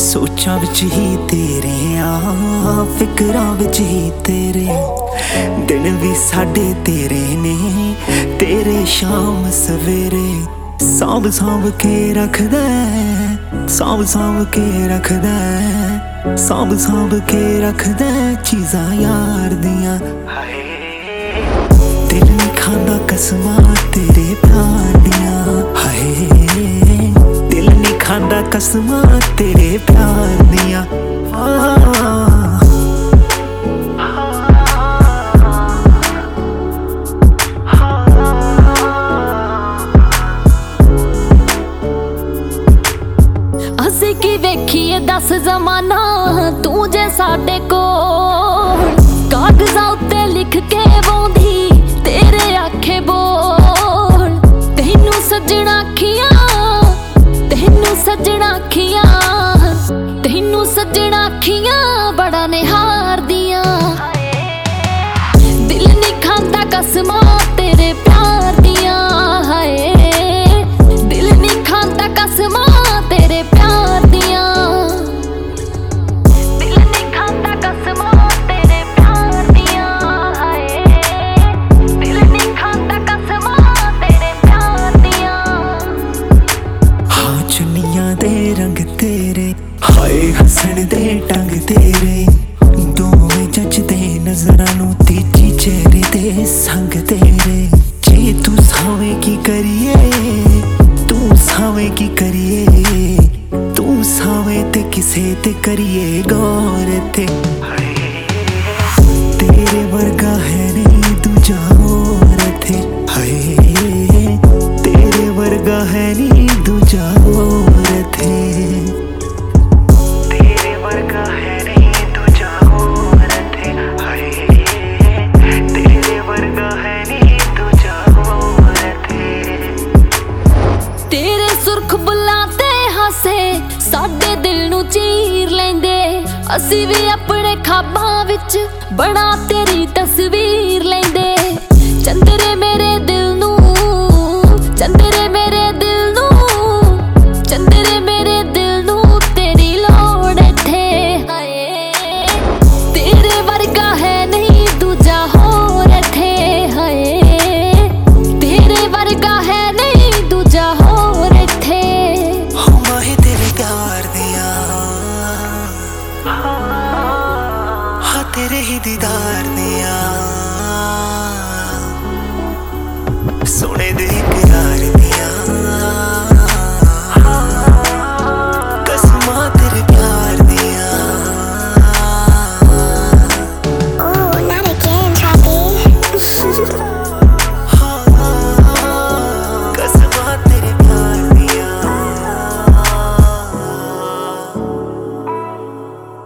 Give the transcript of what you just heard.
सोचा विच ही तेरे फिकरां विच ही तेरे दिन भी साडे तेरे ने तेरे शाम सवेरे सांभ सांभ के रखदा सांभ सांभ के रखदा सांभ सांभ के रखदा चीज़ां यार दियां दिल नहीं खांदा कसमां तेरे प्यार दियां हाय दिल नहीं खांदा कसमां तेरे प्यार दियां असी की वेखीए दस जमाना तू जे साडे कोल कागज़ां उत्ते लिख के वाउंदी तेरे आखे बोल तैनू सजना अखियां तैनू सजना अखियां तैनू सजना अखियां बड़ा निहार दियां दिल नहीं खांदा कसमां तेरे प्यार दियां हाय दिल नहीं खांदा कसमां तेरे प्यार दियां दिल नहीं खांदा कसमां तेरे प्यार दियां हाय दिल नहीं खांदा कसमां तेरे प्यार दियां हाँ चुन्नियां दे रंग तेरे हाय हसन दे टंग तेरे दोवें जचदे नज़रां नूं तीजी चेहरे दे संग तेरे जे तू सावें की करिए तू सावें की करिए तू सावें ते किसे ते करिए गौर ते तेरे वर्गा है नहीं दूजा और थे हाय तेरे वर्गा है नहीं दूजा और थे तेरे वर्गा है नहीं दूजा और थे हाय तेरे वर्गा है नहीं दूजा और थे तेरे सुर्ख बुल्लां ते हासे साडे दिल नू चीर लेंदे असी भी अपने ख्वाबां विच बना तेरी तस्वीर लेंदे चंदरे मेरे दिल नू चंदरे मेरे दिल नू चंदरे मेरे दिल नू तेरी लोड़ थे हाय तेरे वर्गा है नहीं दूजा होर थे हाय तेरे वर्गा है नहीं दूजा होर थे माहे तेरे प्यार दिया हाँ तेरे ही दीदार दिया सोने दे इकरार